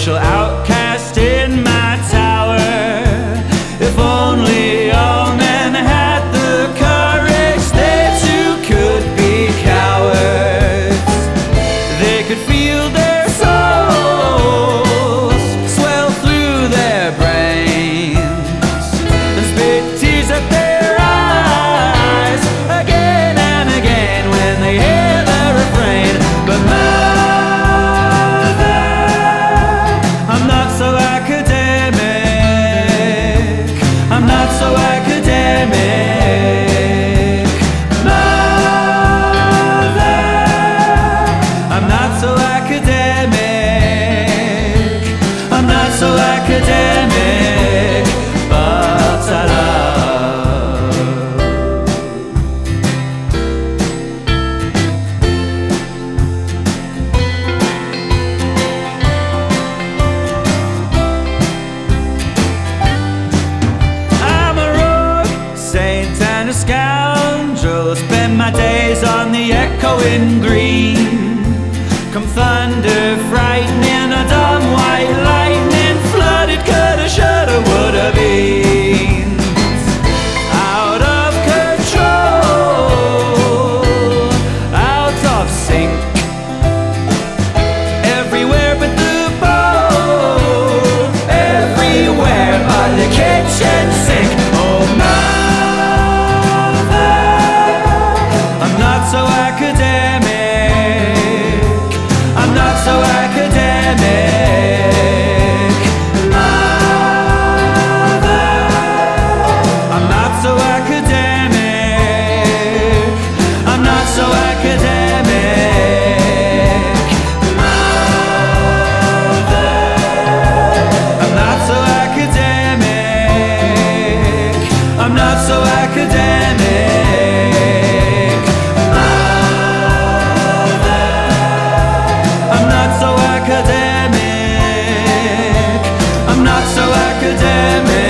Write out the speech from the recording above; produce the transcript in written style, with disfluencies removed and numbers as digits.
social outcast in my tower. If only all men had the courage, they too could be cowards. They could feel their souls swell through their brains and spit tears at their eyes again and again when they hear the refrain. But mother, I'm not so academic. I'm not so academic. Mother, I'm not so academic. I'm not so academic, but I love. I'm a rogue, saint and a scoundrel. Spend my days on the echoing green. Come thunder, frightening, a dumb white lightning, flooded, coulda, shoulda, woulda been. Out of control, out of sync, everywhere but the bowl, everywhere but the kitchen sink. Oh, mother, I'm not so academic. I'm not so academic. Mother, I'm not so academic. I'm not so academic. Mother, I'm not so academic. I'm not so academic. Mother, I'm not so academic. I'm not so academic.